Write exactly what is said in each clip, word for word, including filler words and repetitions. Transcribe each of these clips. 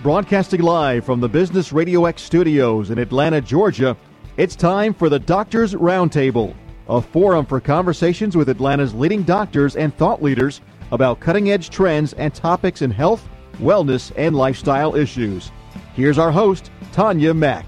Broadcasting live from the Business Radio X studios in Atlanta, Georgia, it's time for the Doctors Roundtable, a forum for conversations with Atlanta's leading doctors and thought leaders about cutting-edge trends and topics in health, wellness, and lifestyle issues. Here's our host, Tanya Mack.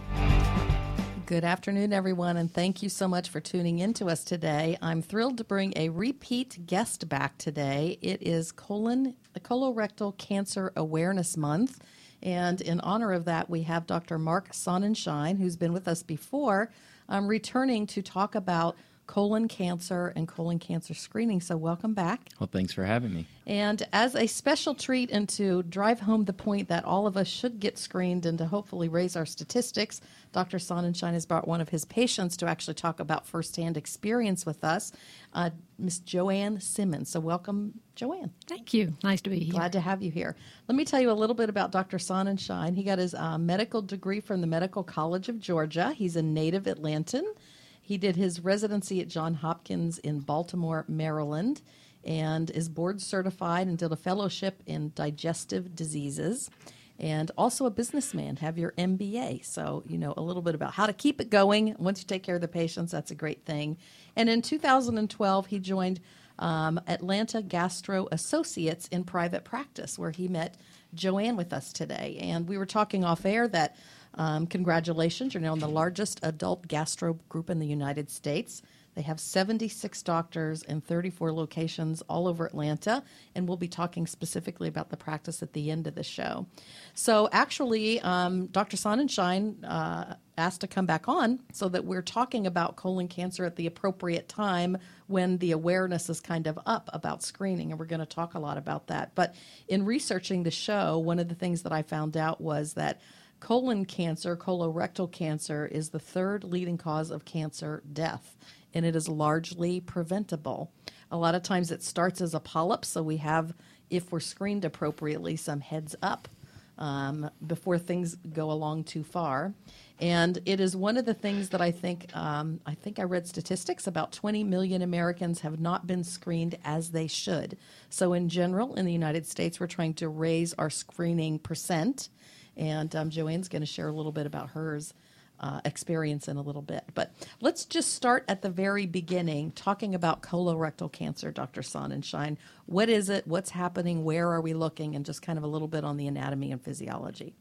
Good afternoon, everyone, and thank you so much for tuning in to us today. I'm thrilled to bring a repeat guest back today. It is colon colorectal cancer awareness month, and in honor of that, we have Doctor Mark Sonnenschein, who's been with us before, um, returning to talk about colon cancer and colon cancer screening. So welcome back. Well, thanks for having me. And as a special treat and to drive home the point that all of us should get screened and to hopefully raise our statistics, Doctor Sonnenschein has brought one of his patients to actually talk about firsthand experience with us, uh, Miss Joanne Simmons. So welcome, Joanne. Thank you. Nice to be here. Glad to have you here. Let me tell you a little bit about Doctor Sonnenschein. He got his uh, medical degree from the Medical College of Georgia. He's a native Atlantan. He did his residency at Johns Hopkins in Baltimore, Maryland, and is board certified and did a fellowship in digestive diseases, and also a businessman, have your M B A. So you know a little bit about how to keep it going. Once you take care of the patients, that's a great thing. And in two thousand twelve, he joined um, Atlanta Gastro Associates in private practice, where he met Joanne with us today. And we were talking off air that Um, congratulations, you're now in the largest adult gastro group in the United States. They have seventy-six doctors and thirty-four locations all over Atlanta, and we'll be talking specifically about the practice at the end of the show. So actually, um, Doctor Sonnenschein uh, asked to come back on so that we're talking about colon cancer at the appropriate time when the awareness is kind of up about screening, and we're going to talk a lot about that. But in researching the show, one of the things that I found out was that colon cancer, colorectal cancer, is the third leading cause of cancer death, and it is largely preventable. A lot of times it starts as a polyp, so we have, if we're screened appropriately, some heads up um, before things go along too far. And it is one of the things that I think, um, I think I read statistics, about twenty million Americans have not been screened as they should. So in general, in the United States, we're trying to raise our screening percent. And um, Joanne's going to share a little bit about hers uh, experience in a little bit. But let's just start at the very beginning, talking about colorectal cancer, Doctor Sonnenschein. What is it? What's happening? Where are we looking? And just kind of a little bit on the anatomy and physiology.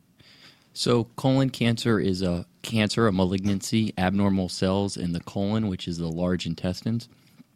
So colon cancer is a cancer, a malignancy, abnormal cells in the colon, which is the large intestines.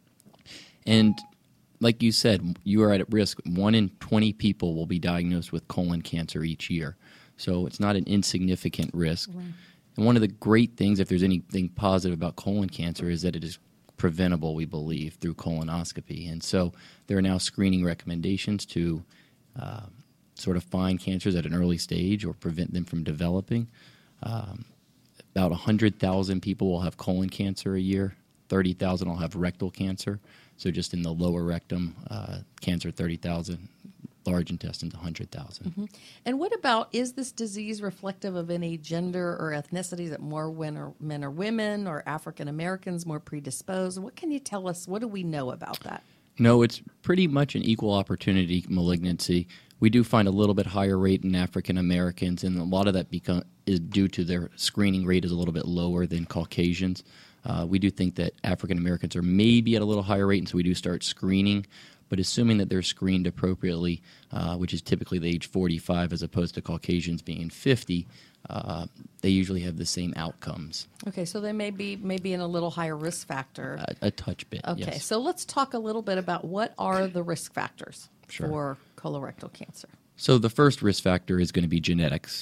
And like you said, you are at risk. One in twenty people will be diagnosed with colon cancer each year. So it's not an insignificant risk. Right. And one of the great things, if there's anything positive about colon cancer, is that it is preventable, we believe, through colonoscopy. And so there are now screening recommendations to uh, sort of find cancers at an early stage or prevent them from developing. Um, about one hundred thousand people will have colon cancer a year. thirty thousand will have rectal cancer. So just in the lower rectum, uh, cancer, thirty thousand. Large intestines, one hundred thousand. Mm-hmm. And what about, is this disease reflective of any gender or ethnicity, that more men or, men or women or African Americans more predisposed? What can you tell us? What do we know about that? No, it's pretty much an equal opportunity malignancy. We do find a little bit higher rate in African Americans, and a lot of that become, is due to their screening rate is a little bit lower than Caucasians. Uh, we do think that African Americans are maybe at a little higher rate, and so we do start screening. But assuming that they're screened appropriately, uh, which is typically the age forty-five as opposed to Caucasians being fifty, uh, they usually have the same outcomes. Okay, so they may be maybe in a little higher risk factor. A, a touch bit, Okay, yes. so let's talk a little bit about what are the risk factors Sure. for colorectal cancer. So the first risk factor is going to be genetics.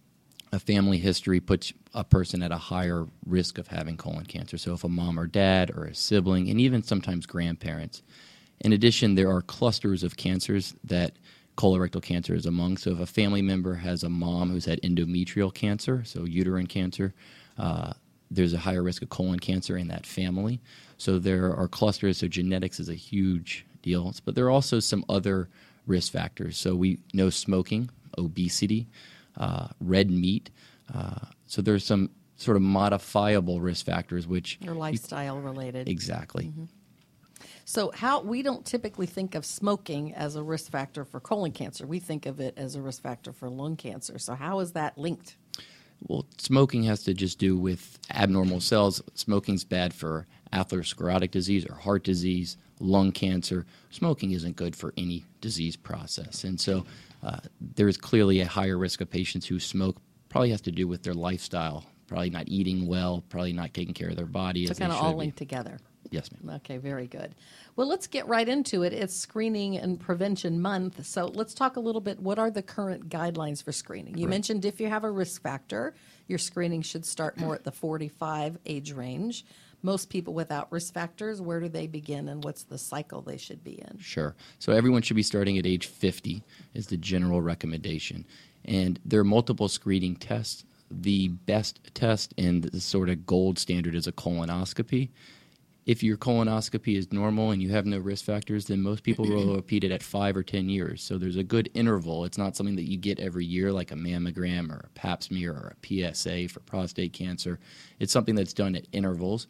A family history puts a person at a higher risk of having colon cancer. So if a mom or dad or a sibling, and even sometimes grandparents. In addition, there are clusters of cancers that colorectal cancer is among. So if a family member has a mom who's had endometrial cancer, so uterine cancer, uh, there's a higher risk of colon cancer in that family. So there are clusters, so genetics is a huge deal. But there are also some other risk factors. So we know smoking, obesity, uh, red meat. Uh, so there's some sort of modifiable risk factors which... Or lifestyle related. Exactly. Mm-hmm. So how we don't typically think of smoking as a risk factor for colon cancer. We think of it as a risk factor for lung cancer. So how is that linked? Well, smoking has to just do with abnormal cells. Smoking's bad for atherosclerotic disease or heart disease, lung cancer. Smoking isn't good for any disease process. And so uh, there is clearly a higher risk of patients who smoke. Probably has to do with their lifestyle, probably not eating well, probably not taking care of their body So as they kind of should all be. linked together. Yes, ma'am. Okay, very good. Well, let's get right into it. It's Screening and Prevention Month. So let's talk a little bit. What are the current guidelines for screening? You Right. mentioned if you have a risk factor, your screening should start more at the forty-five age range. Most people without risk factors, where do they begin and what's the cycle they should be in? Sure. So everyone should be starting at age fifty is the general recommendation. And there are multiple screening tests. The best test and the sort of gold standard is a colonoscopy. If your colonoscopy is normal and you have no risk factors, then most people will repeat it at five or ten years. So there's a good interval. It's not something that you get every year like a mammogram or a pap smear or a P S A for prostate cancer. It's something that's done at intervals.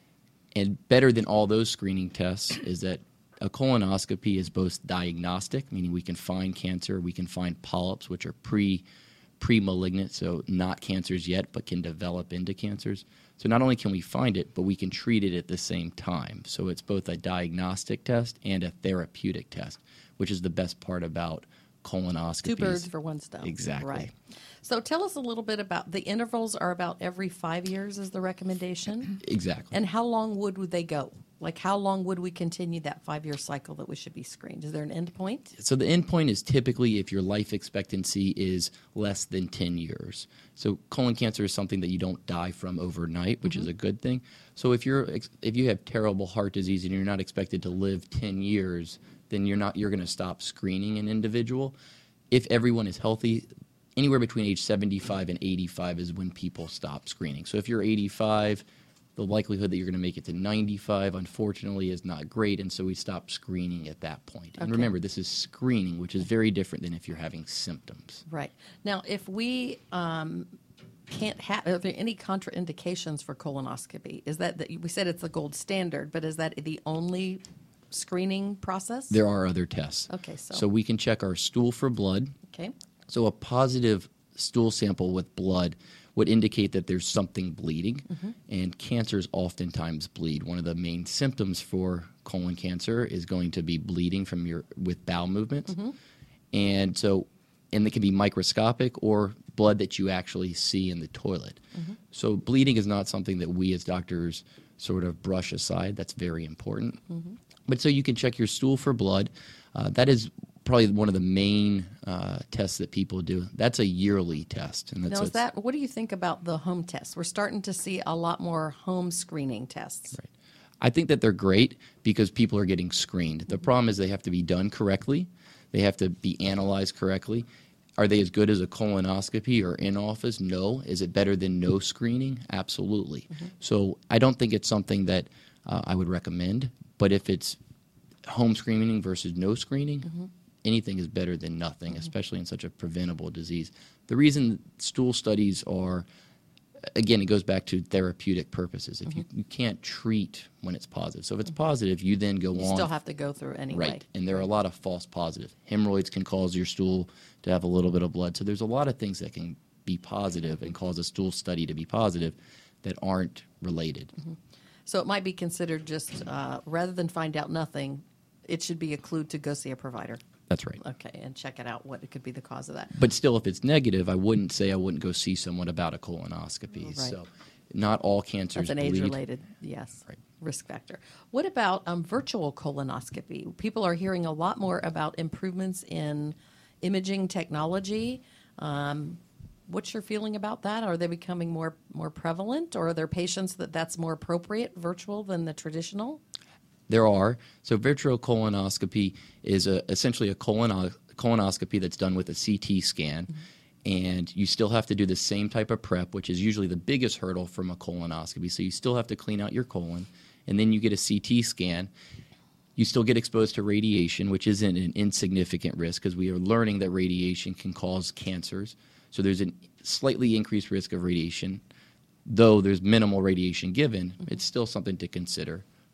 And better than all those screening tests is that a colonoscopy is both diagnostic, meaning we can find cancer, we can find polyps, which are pre pre-malignant, so not cancers yet, but can develop into cancers. So not only can we find it, but we can treat it at the same time. So it's both a diagnostic test and a therapeutic test, which is the best part about colonoscopies. Two birds for one stone. Exactly. Right. So tell us a little bit about the intervals are about every five years is the recommendation. Exactly. And how long would, would they go? Like how long would we continue that five-year cycle that we should be screened? Is there an end point? So the end point is typically if your life expectancy is less than ten years. So colon cancer is something that you don't die from overnight, which mm-hmm. is a good thing. So if you're if you have terrible heart disease and you're not expected to live ten years, then you're not you're going to stop screening an individual. If everyone is healthy, anywhere between age seventy-five and eighty-five is when people stop screening. So if you're eighty-five, the likelihood that you're going to make it to ninety-five, unfortunately, is not great, and so we stop screening at that point. And Okay. remember, this is screening, which is very different than if you're having symptoms. Right. Now, if we um, can't have, are there any contraindications for colonoscopy? Is that, that we said it's the gold standard, but is that the only screening process? There are other tests. Okay, so- So we can check our stool for blood. Okay. So a positive stool sample with blood would indicate that there's something bleeding, Mm-hmm. and cancers oftentimes bleed. One of the main symptoms for colon cancer is going to be bleeding from your with bowel movements, Mm-hmm. and so and it can be microscopic or blood that you actually see in the toilet. Mm-hmm. So bleeding is not something that we as doctors sort of brush aside. That's very important. Mm-hmm. But so you can check your stool for blood. Uh, that is probably one of the main uh, tests that people do. That's a yearly test. And that's Now, is what's- that, what do you think about the home tests? We're starting to see a lot more home screening tests. Right. I think that they're great because people are getting screened. The problem is they have to be done correctly. They have to be analyzed correctly. Are they as good as a colonoscopy or in office? No. Is it better than no screening? Absolutely. Mm-hmm. So I don't think it's something that uh, I would recommend. But if it's home screening versus no screening, Mm-hmm. anything is better than nothing, especially in such a preventable disease. The reason stool studies are, again, it goes back to therapeutic purposes. If Mm-hmm. you, you can't treat when it's positive. So if it's positive, you then go You on. still have to go through anyway. Right. And there are a lot of false positives. Hemorrhoids can cause your stool to have a little bit of blood. So there's a lot of things that can be positive and cause a stool study to be positive that aren't related. Mm-hmm. So it might be considered just, uh, rather than find out nothing, it should be a clue to go see a provider. That's right. Okay, and check it out, what it could be the cause of that. But still, if it's negative, I wouldn't say I wouldn't go see someone about a colonoscopy. Right. So not all cancers That's an bleed. age-related, yes, Right. risk factor. What about um, virtual colonoscopy? People are hearing a lot more about improvements in imaging technology. Um, what's your feeling about that? Are they becoming more more prevalent, or are there patients that that's more appropriate, virtual, than the traditional? There are. So virtual colonoscopy is a, essentially a colono- colonoscopy that's done with a C T scan. Mm-hmm. And you still have to do the same type of prep, which is usually the biggest hurdle from a colonoscopy. So you still have to clean out your colon, and then you get a C T scan. You still get exposed to radiation, which isn't an insignificant risk because we are learning that radiation can cause cancers. So there's a slightly increased risk of radiation. Though there's minimal radiation given, mm-hmm. it's still something to consider.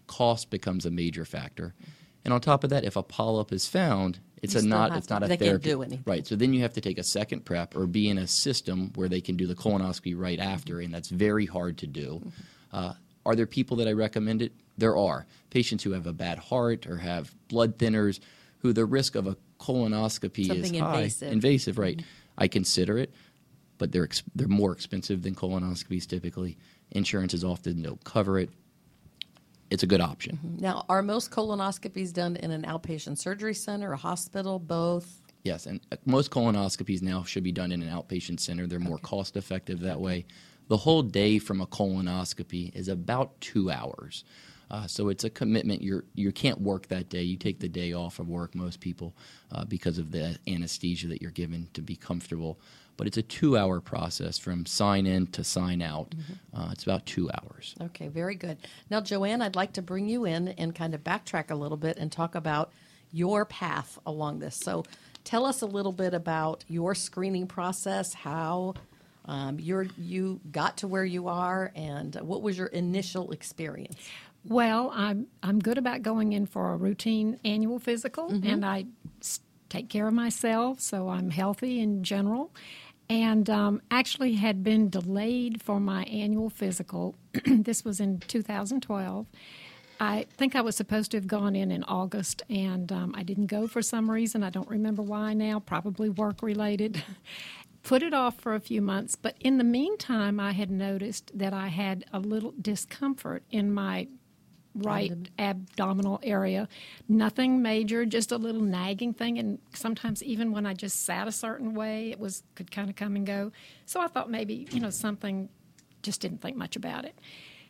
cost becomes a major factor. And on top of that, if a polyp is found, it's You a still not have it's to- not a they can't therapy. do anything. Right. So then you have to take a second prep or be in a system where they can do the colonoscopy right after, and that's very hard to do. Uh, are there people that I recommend it? There are. Patients who have a bad heart or have blood thinners, who the risk of a colonoscopy Something is high. invasive. Invasive, right. I consider it, but they're ex- they're more expensive than colonoscopies typically. Insurances often don't cover it. It's a good option. Now, are most colonoscopies done in an outpatient surgery center, a hospital, both? Yes, and uh, most colonoscopies now should be done in an outpatient center. They're more cost effective that way. The whole day from a colonoscopy is about two hours. Uh, so it's a commitment. You're, you can't work that day. You take the day off of work, most people, uh, because of the anesthesia that you're given to be comfortable. But it's a two-hour process from sign in to sign out. Mm-hmm. Uh, it's about two hours. Okay, very good. Now, Joanne, I'd like to bring you in and kind of backtrack a little bit and talk about your path along this. So tell us a little bit about your screening process, how um, you're, you got to where you are, and what was your initial experience? Well, I'm I'm good about going in for a routine annual physical, mm-hmm. and I s- take care of myself, so I'm healthy in general. And um, actually had been delayed for my annual physical. This was in two thousand twelve. I think I was supposed to have gone in in August, and um, I didn't go for some reason. I don't remember why now, probably work-related. Put it off for a few months. But in the meantime, I had noticed that I had a little discomfort in my right abdominal area. Nothing major, just a little nagging thing. And sometimes even when I just sat a certain way, it was could kind of come and go. So I thought maybe, you know, something, just didn't think much about it.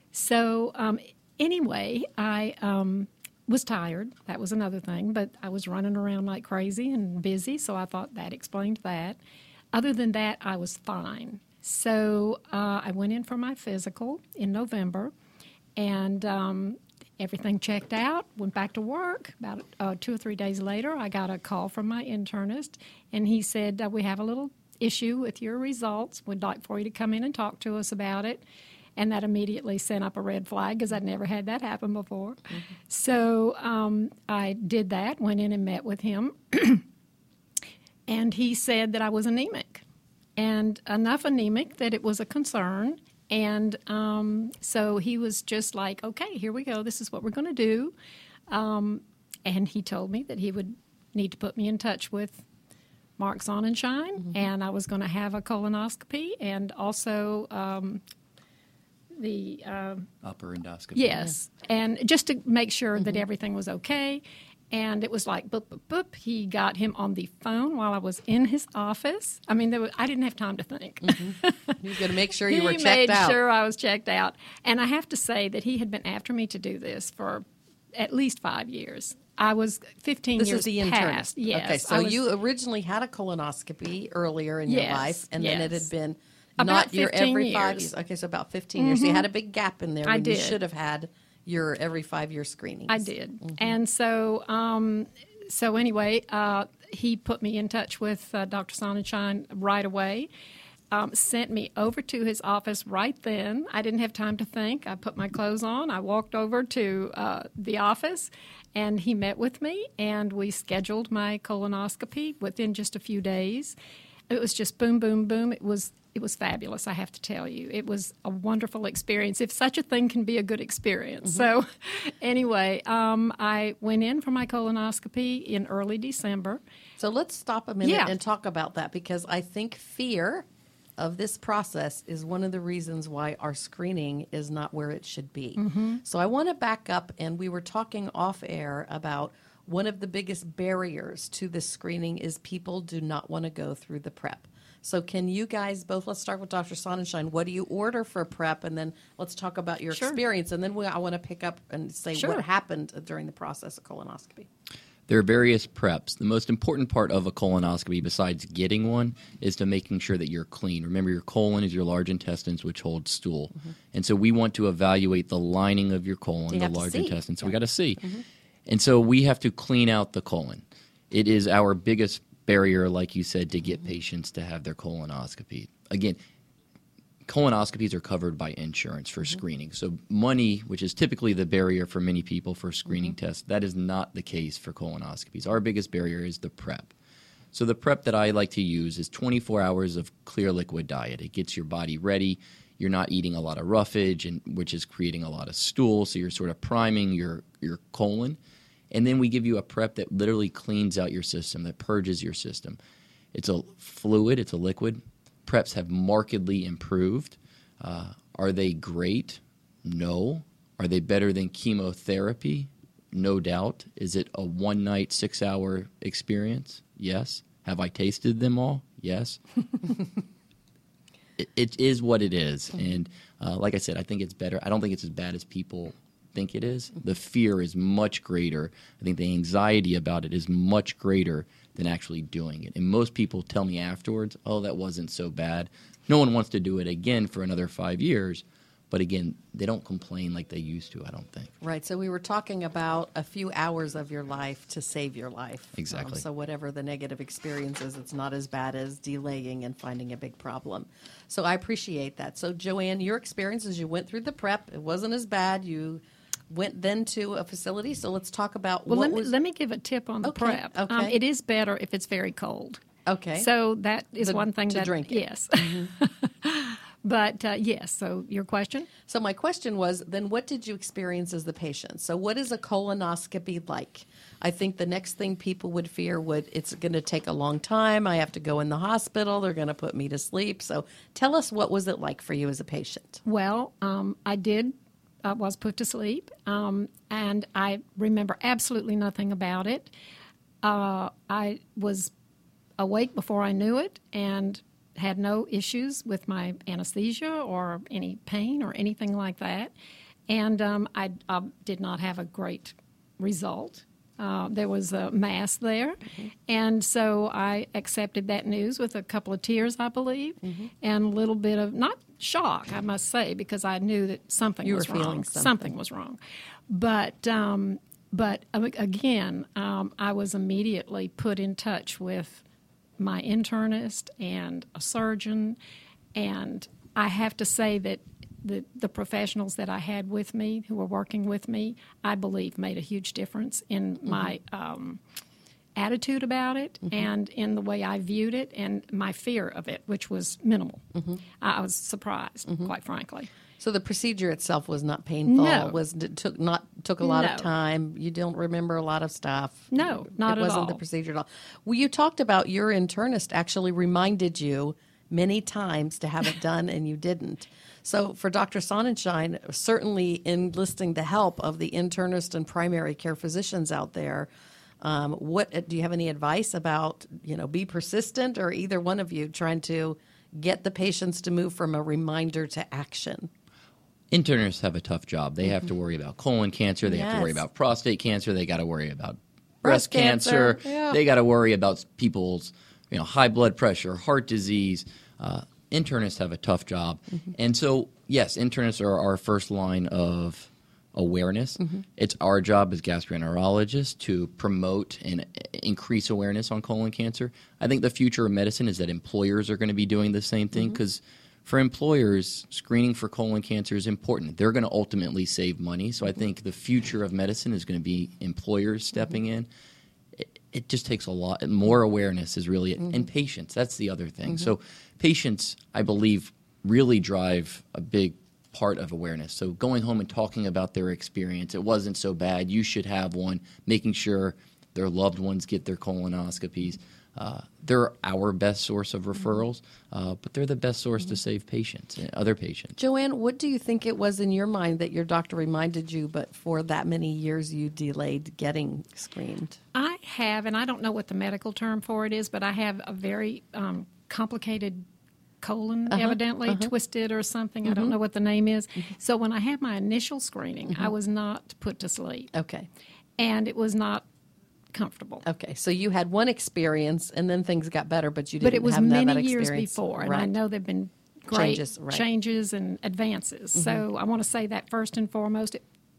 So um, anyway, I um, was tired. That was another thing. But I was running around like crazy and busy, so I thought that explained that. Other than that, I was fine. So uh, I went in for my physical in November, and um, everything checked out, went back to work. About uh, two or three days later, I got a call from my internist, and he said, uh, we have a little issue with your results. We'd like for you to come in and talk to us about it. And that immediately sent up a red flag because I'd never had that happen before. Mm-hmm. So um, I did that, went in and met with him, and he said that I was anemic, and enough anemic that it was a concern. And um, so he was just like, okay, here we go. This is what we're going to do. Um, and he told me that he would need to put me in touch with Mark Sonnenschein, mm-hmm. and I was going to have a colonoscopy and also um, the... Uh, Upper endoscopy. Yes, and just to make sure mm-hmm. that everything was okay. And it was like, boop, boop, boop. He got him on the phone while I was in his office. I mean, there was, I didn't have time to think. Mm-hmm. He was going to make sure you were checked out. He made out. sure I was checked out. And I have to say that he had been after me to do this for at least five years. I was fifteen this years is the past. internist. Yes. Okay, so was, you originally had a colonoscopy earlier in yes, your life, and yes. then it had been about not your every years. five years. Okay, so about fifteen mm-hmm. years. So you had a big gap in there I when did. you should have had your every five-year screenings. I did. Mm-hmm. And so... Um, So anyway, uh, he put me in touch with uh, Doctor Sonnenschein right away, um, sent me over to his office right then. I didn't have time to think. I put my clothes on. I walked over to uh, the office, and he met with me, and we scheduled my colonoscopy within just a few days. It was just boom, boom, boom. It was it was fabulous, I have to tell you. It was a wonderful experience, if such a thing can be a good experience. Mm-hmm. So anyway, um, I went in for my colonoscopy in early December. So let's stop a minute yeah. and talk about that, because I think fear of this process is one of the reasons why our screening is not where it should be. Mm-hmm. So I want to back up, and we were talking off air about one of the biggest barriers to this screening is people do not want to go through the prep. So can you guys both, let's start with Doctor Sonnenschein. What do you order for prep? And then let's talk about your sure. experience. And then we, I want to pick up and say sure. what happened during the process of colonoscopy. There are various preps. The most important part of a colonoscopy, besides getting one, is to making sure that you're clean. Remember, your colon is your large intestines, which hold stool. Mm-hmm. And so we want to evaluate the lining of your colon, you the have to large see. intestines. So Yeah. we got to see. Mm-hmm. And so we have to clean out the colon. It is our biggest barrier, like you said, to get patients to have their colonoscopy. Again, colonoscopies are covered by insurance for mm-hmm. screening. So money, which is typically the barrier for many people for screening mm-hmm. tests, that is not the case for colonoscopies. Our biggest barrier is the prep. So the prep that I like to use is twenty-four hours of clear liquid diet. It gets your body ready. You're not eating a lot of roughage, and which is creating a lot of stool, so you're sort of priming your, your colon. And then we give you a prep that literally cleans out your system, that purges your system. It's a fluid. It's a liquid. Preps have markedly improved. Uh, are they great? No. Are they better than chemotherapy? No doubt. Is it a one-night, six-hour experience? Yes. Have I tasted them all? Yes. it, it is what it is. And uh, like I said, I think it's better. I don't think it's as bad as people think it is. The fear is much greater. I think the anxiety about it is much greater than actually doing it. And most people tell me afterwards, oh, that wasn't so bad. No one wants to do it again for another five years. But again, they don't complain like they used to, I don't think. Right. So we were talking about a few hours of your life to save your life. Exactly. Um, so whatever the negative experience is, it's not as bad as delaying and finding a big problem. So I appreciate that. So Joanne, your experience is you went through the prep. It wasn't as bad. You went then to a facility. So let's talk about well, what let me, was... let me give a tip on the okay, prep. Okay. Um, it is better if it's very cold. Okay. So that is the, one thing to that... drink it. Yes. Mm-hmm. But, uh, yes, so your question? So my question was, then what did you experience as the patient? So what is a colonoscopy like? I think the next thing people would fear would, it's going to take a long time. I have to go in the hospital. They're going to put me to sleep. So tell us, what was it like for you as a patient? Well, um, I did, I was put to sleep, um, and I remember absolutely nothing about it. Uh, I was awake before I knew it, and had no issues with my anesthesia or any pain or anything like that. And um, I, I did not have a great result. Uh, there was a mass there. Mm-hmm. And so I accepted that news with a couple of tears, I believe, mm-hmm. and a little bit of, not shock, I must say, because I knew that something you was were wrong. Feeling something. something was wrong. But, um, but again, um, I was immediately put in touch with my internist and a surgeon, and I have to say that the, the professionals that I had with me, who were working with me, I believe made a huge difference in mm-hmm. my um, attitude about it mm-hmm. and in the way I viewed it and my fear of it, which was minimal. Mm-hmm. I, I was surprised, mm-hmm. quite frankly. So the procedure itself was not painful. No. Was took not took a lot no. of time. You don't remember a lot of stuff. No, not it at wasn't all. the procedure at all. Well, you talked about your internist actually reminded you many times to have it done, and you didn't. So for Doctor Sonnenschein, certainly enlisting the help of the internist and primary care physicians out there. Um, what do you have any advice about? You know, be persistent, or either one of you trying to get the patients to move from a reminder to action? Internists have a tough job. They have to worry about colon cancer. They Yes. have to worry about prostate cancer. They got to worry about breast, Breast cancer. cancer. Yeah. They got to worry about people's, you know, high blood pressure, heart disease. Uh, internists have a tough job. Mm-hmm. And so, yes, internists are our first line of awareness. Mm-hmm. It's our job as gastroenterologists to promote and increase awareness on colon cancer. I think the future of medicine is that employers are going to be doing the same thing, because mm-hmm. for employers, screening for colon cancer is important. They're going to ultimately save money. So I think the future of medicine is going to be employers stepping mm-hmm. in. It, it just takes a lot. More awareness is really it. Mm-hmm. And patients, that's the other thing. Mm-hmm. So patients, I believe, really drive a big part of awareness. So going home and talking about their experience, it wasn't so bad, you should have one, making sure their loved ones get their colonoscopies. Uh, they're our best source of referrals, uh, but they're the best source mm-hmm. to save patients, other patients. Joanne, what do you think it was in your mind that your doctor reminded you, but for that many years you delayed getting screened? I have, and I don't know what the medical term for it is, but I have a very um, complicated colon, uh-huh, evidently, uh-huh. twisted or something. Mm-hmm. I don't know what the name is. Mm-hmm. So when I had my initial screening, mm-hmm. I was not put to sleep. Okay. And it was not comfortable. Okay, so you had one experience, and then things got better, but you didn't But it was have many that years experience. before, and right. I know there have been great changes, right. changes and advances. Mm-hmm. So I want to say that first and foremost. It,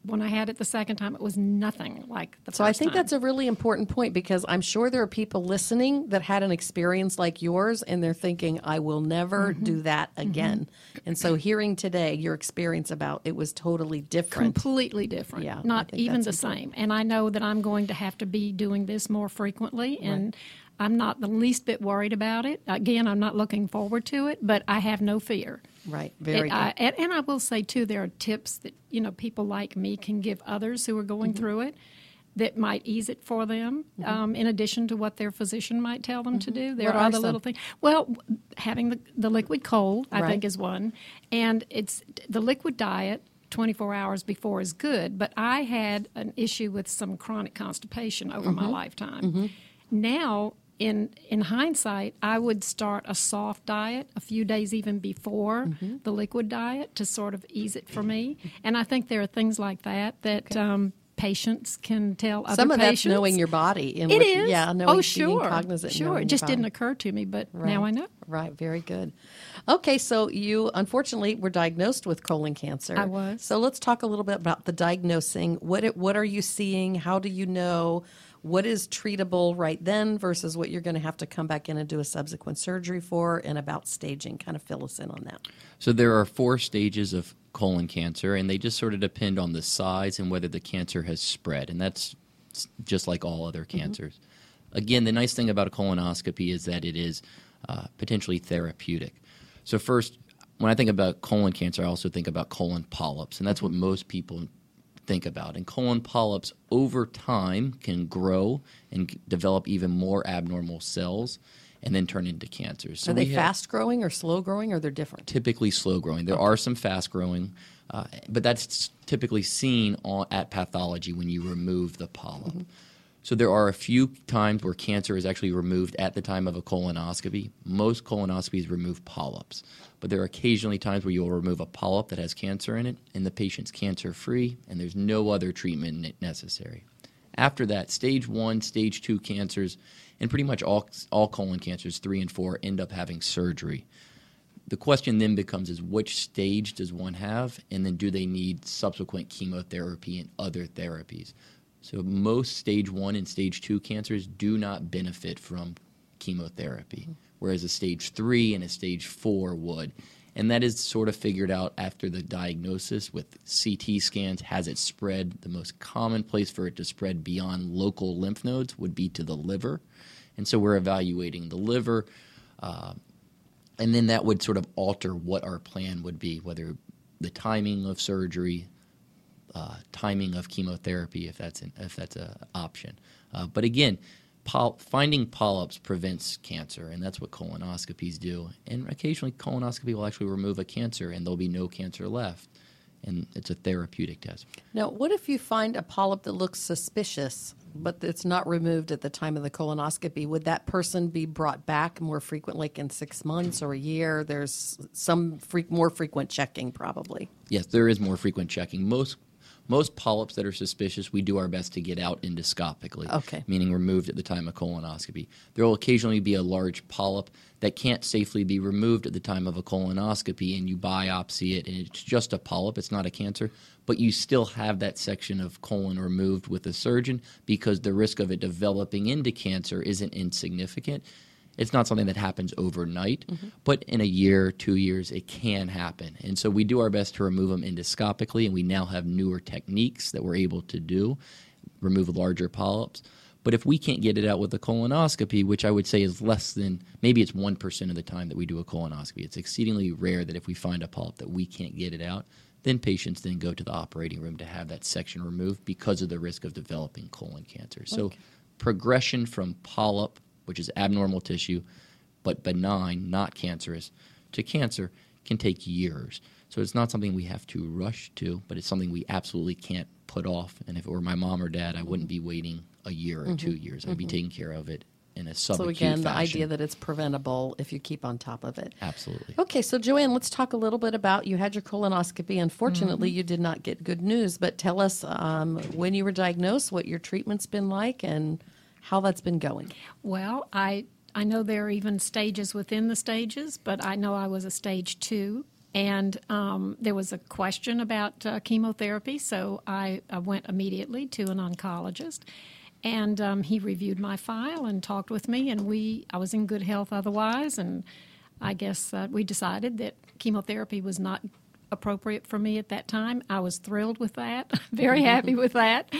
when I had it the second time, it was nothing like the So first I think time. that's a really important point, because I'm sure there are people listening that had an experience like yours, and they're thinking, I will never Mm-hmm. do that again. Mm-hmm. And so hearing today your experience about it was totally different. Completely different. Yeah, I Not think even the that's same. And I know that I'm going to have to be doing this more frequently, and I'm not the least bit worried about it. Again, I'm not looking forward to it, but I have no fear. Right, very It- I- good. and, and I will say, too, there are tips that, you know, people like me can give others who are going Mm-hmm. through it that might ease it for them, um, in addition to what their physician might tell them to do. There Mm-hmm. What are are other some? little things. Well, w- having the, the liquid cold, I Right. think, is one. And it's the liquid diet twenty-four hours before is good, but I had an issue with some chronic constipation over Mm-hmm. my lifetime. Now, in in hindsight, I would start a soft diet a few days even before Mm-hmm. the liquid diet to sort of ease it for me. And I think there are things like that that um, patients can tell other Some of that's patients. knowing your body. And It what, is. Yeah, knowing, oh, being sure. cognizant. Sure. knowing It your just body. didn't occur to me, but now I know. Right, very good. Okay, so you unfortunately were diagnosed with colon cancer. I was. So let's talk a little bit about the diagnosing. What it, what are you seeing? How do you know? What is treatable right then versus what you're going to have to come back in and do a subsequent surgery for, and about staging? Kind of fill us in on that. So there are four stages of colon cancer, and they just sort of depend on the size and whether the cancer has spread, and that's s- just like all other cancers. Again, the nice thing about a colonoscopy is that it is uh, potentially therapeutic. So first, when I think about colon cancer, I also think about colon polyps, and that's what most people think about. And colon polyps over time can grow and c- develop even more abnormal cells and then turn into cancers. So Are they we have- fast growing or slow growing, or they're different? typically slow growing. There are some fast growing, uh, but that's typically seen on, at pathology when you remove the polyp. Mm-hmm. So there are a few times where cancer is actually removed at the time of a colonoscopy. Most colonoscopies remove polyps, but there are occasionally times where you'll remove a polyp that has cancer in it, and the patient's cancer-free, and there's no other treatment ne- necessary. After that, stage one, stage two cancers, and pretty much all, all colon cancers, three and four, end up having surgery. The question then becomes is which stage does one have, and then do they need subsequent chemotherapy and other therapies? So most stage one and stage two cancers do not benefit from chemotherapy, whereas a stage three and a stage four would. And that is sort of figured out after the diagnosis with C T scans. Has it spread? The most common place for it to spread beyond local lymph nodes would be to the liver. And so we're evaluating the liver, uh, and then that would sort of alter what our plan would be, whether the timing of surgery, uh, timing of chemotherapy, if that's an, if that's an option. Uh, but again, poly- finding polyps prevents cancer, and that's what colonoscopies do. And occasionally, colonoscopy will actually remove a cancer, and there'll be no cancer left, and it's a therapeutic test. Now, what if you find a polyp that looks suspicious, but it's not removed at the time of the colonoscopy? Would that person be brought back more frequently, like in six months or a year? There's some fre- more frequent checking, probably. Yes, there is more frequent checking. Most most polyps that are suspicious, we do our best to get out endoscopically, Okay. meaning removed at the time of colonoscopy. There will occasionally be a large polyp that can't safely be removed at the time of a colonoscopy, and you biopsy it, and it's just a polyp, it's not a cancer, but you still have that section of colon removed with a surgeon because the risk of it developing into cancer isn't insignificant. It's not something that happens overnight, mm-hmm. but in a year, two years, it can happen. And so we do our best to remove them endoscopically, and we now have newer techniques that we're able to do, remove larger polyps. But if we can't get it out with a colonoscopy, which I would say is less than, maybe it's one percent of the time that we do a colonoscopy. It's exceedingly rare that if we find a polyp that we can't get it out, then patients then go to the operating room to have that section removed because of the risk of developing colon cancer. So Okay. progression from polyp, which is abnormal tissue, but benign, not cancerous, to cancer can take years. So it's not something we have to rush to, but it's something we absolutely can't put off. And if it were my mom or dad, I wouldn't be waiting a year or mm-hmm. two years. I'd mm-hmm. be taking care of it in a subacute So again, the fashion. idea that it's preventable if you keep on top of it. Absolutely. Okay, so Joanne, let's talk a little bit about, you had your colonoscopy. Unfortunately, mm-hmm. you did not get good news, but tell us um, when you were diagnosed, what your treatment's been like, and how that's been going. Well, I I know there are even stages within the stages, but I know I was a stage two And um, there was a question about uh, chemotherapy, so I, I went immediately to an oncologist. And um, he reviewed my file and talked with me, and we I was in good health otherwise, and I guess uh, we decided that chemotherapy was not appropriate for me at that time. I was thrilled with that, very happy with that.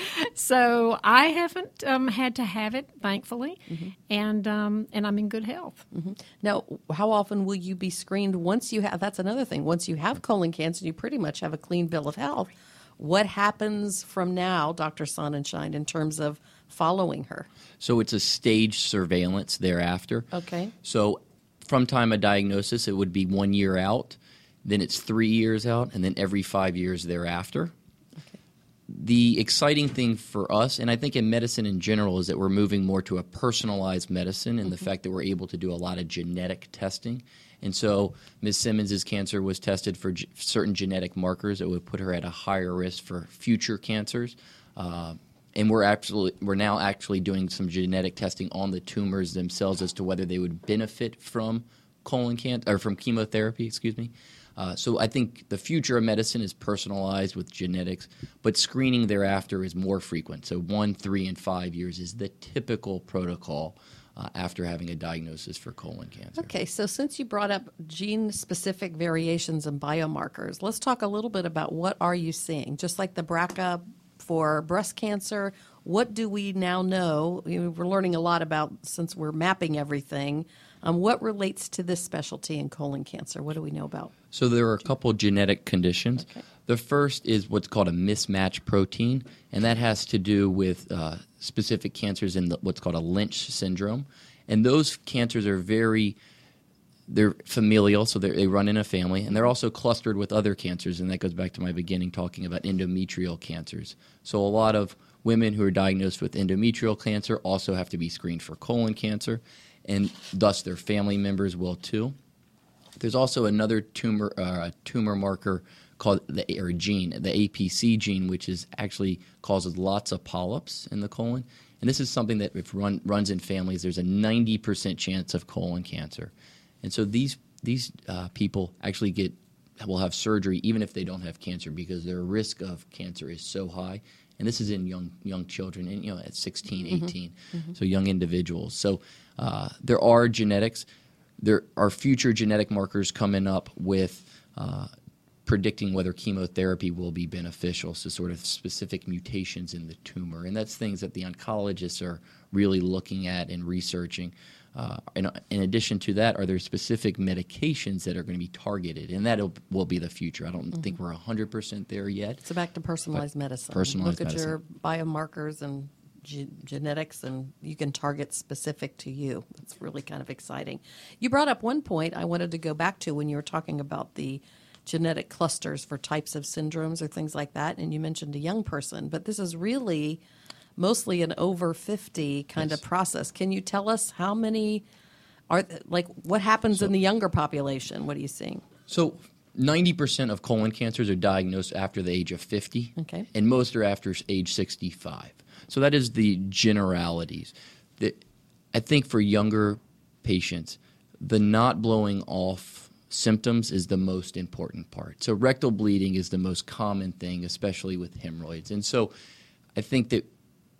So I haven't um, had to have it, thankfully, mm-hmm. and um, and I'm in good health. Mm-hmm. Now, how often will you be screened once you have, that's another thing, once you have colon cancer, you pretty much have a clean bill of health. What happens from now, Doctor Sonnenschein, in terms of following her? So it's a staged surveillance thereafter. Okay. So from time of diagnosis, it would be one year out, then it's three years out, and then every five years thereafter. Okay. The exciting thing for us, and I think in medicine in general, is that we're moving more to a personalized medicine, and mm-hmm. the fact that we're able to do a lot of genetic testing. And so Miz Simmons' cancer was tested for g- certain genetic markers that would put her at a higher risk for future cancers. Uh, and we're absolutely we're now actually doing some genetic testing on the tumors themselves as to whether they would benefit from colon cancer or from chemotherapy. Excuse me. Uh, so I think the future of medicine is personalized with genetics, but screening thereafter is more frequent. So one, three, and five years is the typical protocol uh, after having a diagnosis for colon cancer. Okay, so since you brought up gene-specific variations and biomarkers, let's talk a little bit about what are you seeing? Just like the B R C A for breast cancer, what do we now know? You know, we're learning a lot about, since we're mapping everything, um, what relates to this specialty in colon cancer? What do we know about? So there are a couple genetic conditions. Okay. The first is what's called a mismatch protein, and that has to do with uh, specific cancers in the, what's called a Lynch syndrome. And those cancers are very, they're familial, so they run in a family, and they're also clustered with other cancers, and that goes back to my beginning talking about endometrial cancers. So a lot of women who are diagnosed with endometrial cancer also have to be screened for colon cancer, and thus their family members will too. There's also another tumor uh, tumor marker called the or gene, the A P C gene, which is actually causes lots of polyps in the colon. And this is something that if run, runs in families, there's a ninety percent chance of colon cancer. And so these these uh, people actually get will have surgery even if they don't have cancer because their risk of cancer is so high. And this is in young young children, and you know at sixteen, eighteen, mm-hmm. so young individuals. So uh, there are genetics. There are future genetic markers coming up with uh, predicting whether chemotherapy will be beneficial, so sort of specific mutations in the tumor. And that's things that the oncologists are really looking at and researching. Uh, in, in addition to that, are there specific medications that are going to be targeted? And that will be the future. I don't mm-hmm. think we're one hundred percent there yet. So back to personalized medicine. Personalized Look at medicine. your biomarkers and ge- genetics, and you can target specific to you. It's really kind of exciting. You brought up one point I wanted to go back to when you were talking about the genetic clusters for types of syndromes or things like that, and you mentioned a young person, but this is really mostly an over fifty kind yes. of process. Can you tell us how many are, like, what happens so, in the younger population? What are you seeing? So ninety percent of colon cancers are diagnosed after the age of fifty, okay. and most are after age sixty-five. So that is the generalities. The, I think for younger patients, the not blowing off symptoms is the most important part. So rectal bleeding is the most common thing, especially with hemorrhoids. And so I think that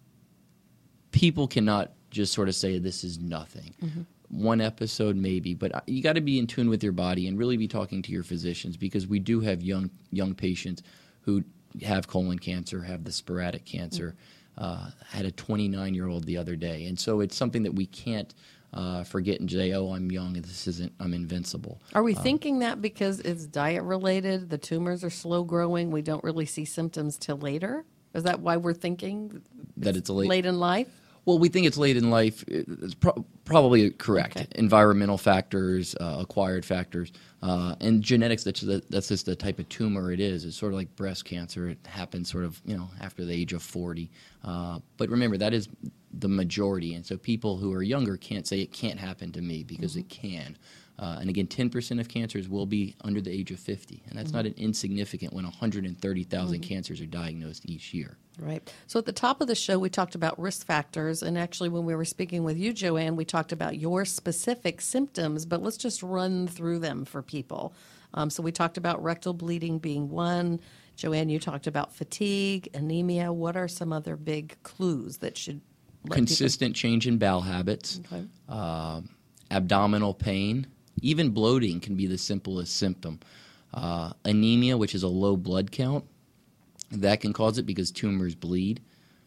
people cannot just sort of say this is nothing. Mm-hmm. One episode maybe, but you got to be in tune with your body and really be talking to your physicians, because we do have young young patients who have colon cancer, have the sporadic cancer. Mm-hmm. Uh, had a twenty-nine-year-old the other day. And so it's something that we can't uh, forget and say, oh, I'm young and this isn't, I'm invincible. Are we uh, thinking that because it's diet-related, the tumors are slow growing, we don't really see symptoms till later? Is that why we're thinking that it's late, late in life? Well, we think it's late in life. It's pro- probably correct. Okay. Environmental factors, uh, acquired factors, uh, and genetics. That's the, that's just the type of tumor it is. It's sort of like breast cancer. It happens sort of you know after the age of forty. Uh, but remember, that is the majority, and so people who are younger can't say it can't happen to me because mm-hmm. it can. Uh, and again, ten percent of cancers will be under the age of fifty, and that's mm-hmm. not an insignificant when one hundred thirty thousand mm-hmm. cancers are diagnosed each year. Right. So at the top of the show, we talked about risk factors, and actually when we were speaking with you, Joanne, we talked about your specific symptoms, but let's just run through them for people. Um, so we talked about rectal bleeding being one. Joanne, you talked about fatigue, anemia. What are some other big clues that should let Consistent change in bowel habits, Okay. uh, abdominal pain, even bloating can be the simplest symptom. Uh, anemia, which is a low blood count, that can cause it because tumors bleed.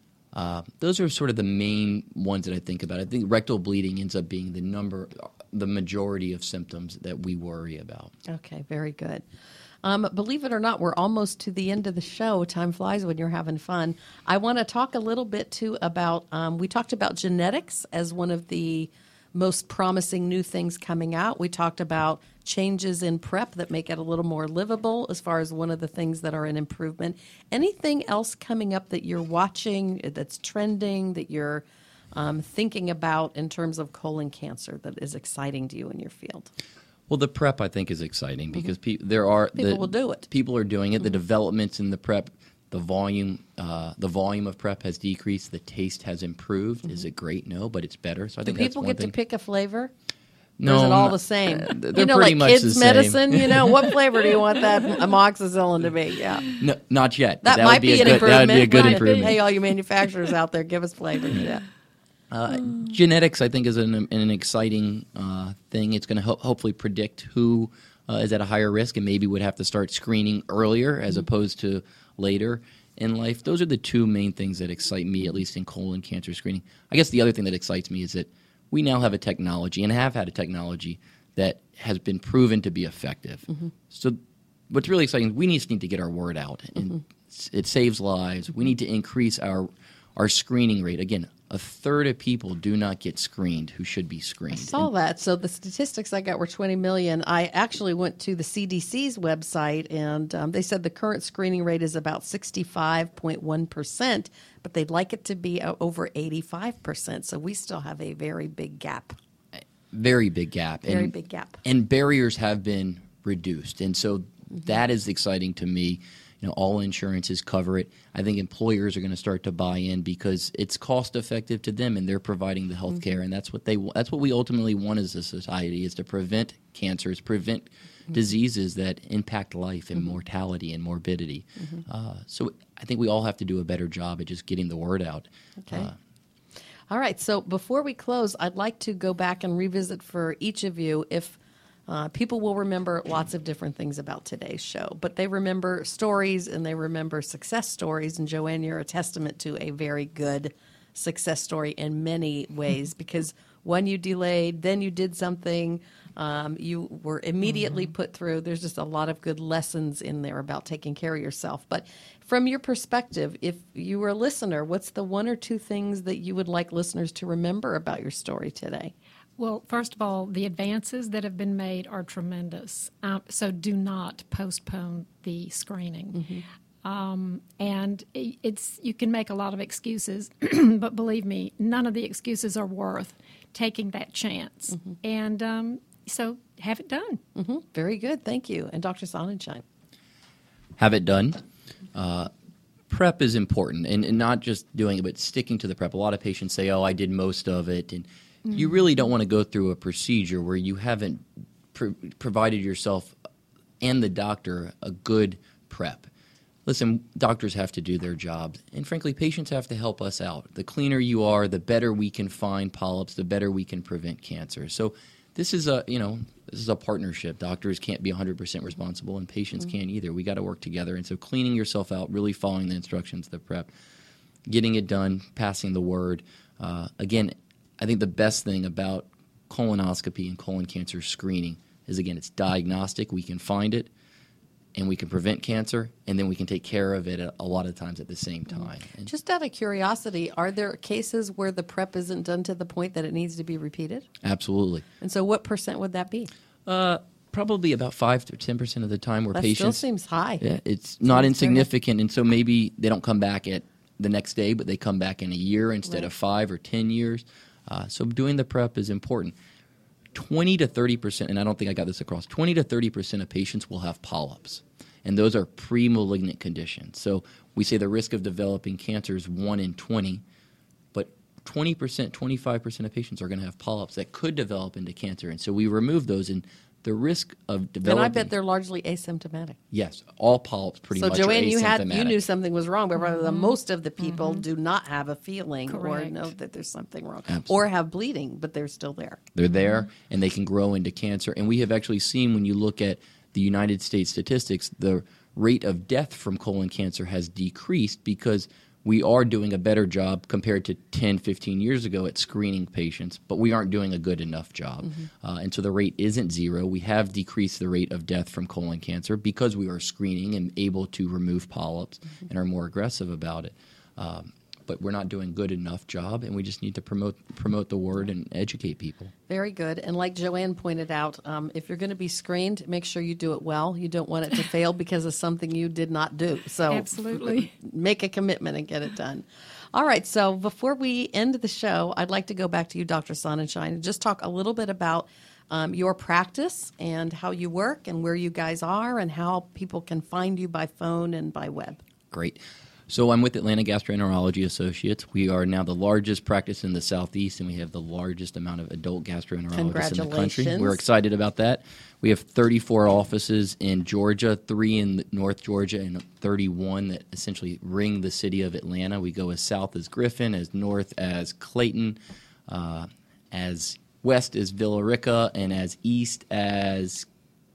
Uh, those are sort of the main ones that I think about. I think rectal bleeding ends up being the number, the majority of symptoms that we worry about. Okay, very good. Um, believe it or not, we're almost to the end of the show. Time flies when you're having fun. I want to talk a little bit, too, about, um, we talked about genetics as one of the most promising new things coming out. We talked about changes in PrEP that make it a little more livable as far as one of the things that are an improvement. Anything else coming up that you're watching that's trending, that you're um, thinking about in terms of colon cancer that is exciting to you in your field? Well, the PrEP, I think, is exciting because pe- there are People the, will do it. People are doing it. The developments in the PrEP, the volume, uh, the volume of PrEP has decreased. The taste has improved. Is it great? No, but it's better. So I Do think that's people one get thing. to pick a flavor? No, or is it all not- the same? uh, they're you know, pretty like much kids' the same. medicine. You know, what flavor do you want that amoxicillin to be? Yeah, No, not yet. that, would might be, be, a an good, improvement. That would be a good Right. improvement. Hey, all you manufacturers out there, give us flavors. Yeah. Uh, genetics, I think, is an, an exciting uh, thing. It's going to ho- hopefully predict who uh, is at a higher risk and maybe would have to start screening earlier as opposed to later in life. Those are the two main things that excite me, at least in colon cancer screening. I guess the other thing that excites me is that we now have a technology and have had a technology that has been proven to be effective. Mm-hmm. So what's really exciting is we just need to get our word out. And Mm-hmm. it saves lives. We need to increase our our screening rate. Again, a third of people do not get screened who should be screened. I saw that. So the statistics I got were twenty million. I actually went to the C D C's website, and um, they said the current screening rate is about sixty-five point one percent, but they'd like it to be uh, over eighty-five percent. So we still have a very big gap. Very big gap. Very and, big gap. And barriers have been reduced. And so that is exciting to me. You know, all insurances cover it. I think employers are going to start to buy in because it's cost effective to them, and they're providing the health care, and that's what they that's what we ultimately want as a society, is to prevent cancers, prevent diseases that impact life and mortality and morbidity. Uh, so I think we all have to do a better job at just getting the word out. Okay. Uh, All right. So before we close, I'd like to go back and revisit for each of you if uh, people will remember lots of different things about today's show, but they remember stories and they remember success stories. And Joanne, you're a testament to a very good success story in many ways because one, you delayed, then you did something, um, you were immediately put through. There's just a lot of good lessons in there about taking care of yourself. But from your perspective, if you were a listener, what's the one or two things that you would like listeners to remember about your story today? Well, first of all, the advances that have been made are tremendous. Um, so do not postpone the screening. Um, and i- it's you can make a lot of excuses, but believe me, none of the excuses are worth taking that chance. And um, so have it done. Mm-hmm. Very good. Thank you. And Doctor Sonnenschein. have it done. Uh, prep is important, and, and not just doing it, but sticking to the prep. A lot of patients say, oh, I did most of it, and you really don't want to go through a procedure where you haven't pr- provided yourself and the doctor a good prep. Listen, doctors have to do their jobs, and frankly, patients have to help us out. The cleaner you are, the better we can find polyps, the better we can prevent cancer. So this is a, you know, this is a partnership. Doctors can't be one hundred percent responsible, and patients can't either. We got to work together. And so cleaning yourself out, really following the instructions, the prep, getting it done, passing the word. Uh, again, I think the best thing about colonoscopy and colon cancer screening is, again, it's diagnostic. We can find it, and we can prevent cancer, and then we can take care of it a, a lot of times at the same time. And Just out of curiosity, are there cases where the prep isn't done to the point that it needs to be repeated? absolutely. And so what percent would that be? Uh, probably about five to ten percent of the time where That patients still seems high. Yeah, it's not very insignificant, and so maybe they don't come back at the next day, but they come back in a year instead Right. of five or ten years. Uh, so doing the prep is important. Twenty to thirty percent, and I don't think I got this across. Twenty to thirty percent of patients will have polyps, and those are pre-malignant conditions. So we say the risk of developing cancer is one in twenty, but twenty percent, twenty-five percent of patients are going to have polyps that could develop into cancer. And so we remove those, and the risk of developing... And I bet they're largely asymptomatic. Yes, all polyps pretty so much Joanne, are you had asymptomatic. you knew something was wrong, but rather than Mm-hmm. most of the people do not have a feeling or Correct. know that there's something wrong, Absolutely. or have bleeding, but they're still there. They're there, and they can grow into cancer. And we have actually seen, when you look at the United States statistics, the rate of death from colon cancer has decreased because we are doing a better job compared to ten, fifteen years ago at screening patients, but we aren't doing a good enough job. Mm-hmm. Uh, and so the rate isn't zero. We have decreased the rate of death from colon cancer because we are screening and able to remove polyps mm-hmm. and are more aggressive about it. Um, but we're not doing a good enough job, and we just need to promote promote the word and educate people. Very good. And like Joanne pointed out, um, if you're going to be screened, make sure you do it well. You don't want it to fail because of something you did not do. So Absolutely. make a commitment and get it done. All right. So before we end the show, I'd like to go back to you, Doctor Sonnenschein, and just talk a little bit about um, your practice and how you work and where you guys are and how people can find you by phone and by web. Great. So I'm with Atlanta Gastroenterology Associates. We are now the largest practice in the Southeast, and we have the largest amount of adult gastroenterologists in the country. Congratulations. We're excited about that. We have thirty-four offices in Georgia, three in North Georgia, and thirty-one that essentially ring the city of Atlanta. We go as south as Griffin, as north as Clayton, uh, as west as Villa Rica, and as east as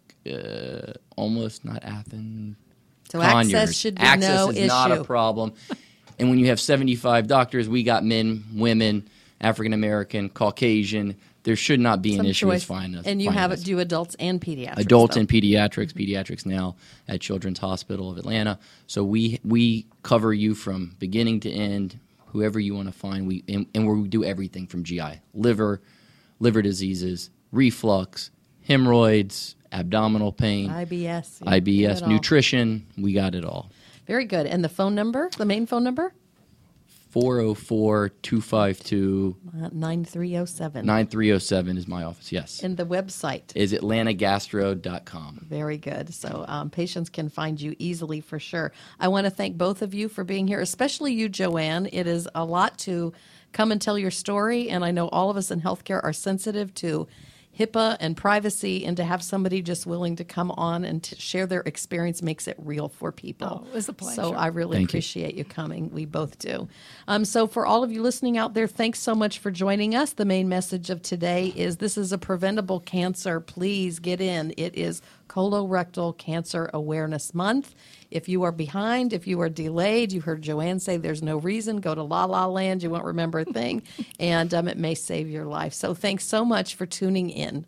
uh, almost not Athens. So Conyers. access should be access no is issue. not a problem. And when you have seventy-five doctors, we got men, women, African American, Caucasian. There should not be an Some issue choice. as finding us. And you finding have us. it do adults and pediatrics. Adults though. and pediatrics, pediatrics now at Children's Hospital of Atlanta. So we we cover you from beginning to end, whoever you want to find. We and, and we do everything from G I, liver, liver diseases, reflux, hemorrhoids, abdominal pain, I B S. I B S, Got it all. nutrition. We got it all. Very good. And the phone number, the main phone number? four oh four, two five two, Uh, nine three oh seven. nine three oh seven is my office, yes. And the website. Is atlanta gastro dot com. Very good. So um, patients can find you easily for sure. I want to thank both of you for being here, especially you, Joanne. It is a lot to come and tell your story, and I know all of us in healthcare are sensitive to HIPAA and privacy, and to have somebody just willing to come on and to share their experience makes it real for people. Oh, it was a pleasure. So I really Thank you. appreciate you coming. We both do. Um, so for all of you listening out there, thanks so much for joining us. The main message of today is this is a preventable cancer. Please get in. It is Colorectal Cancer Awareness Month. If you are behind, if you are delayed, you heard Joanne say there's no reason, go to La La Land, you won't remember a thing, and um, it may save your life. So thanks so much for tuning in.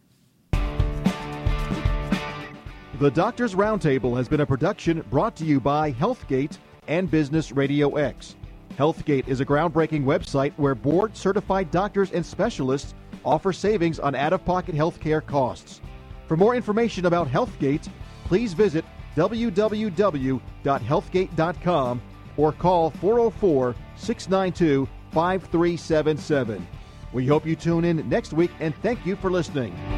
The Doctors Roundtable has been a production brought to you by Healthgate and Business Radio X. Healthgate is a groundbreaking website where board-certified doctors and specialists offer savings on out-of-pocket health care costs. For more information about Healthgate, please visit w w w dot healthgate dot com or call four oh four, six nine two, five three seven seven. We hope you tune in next week, and thank you for listening.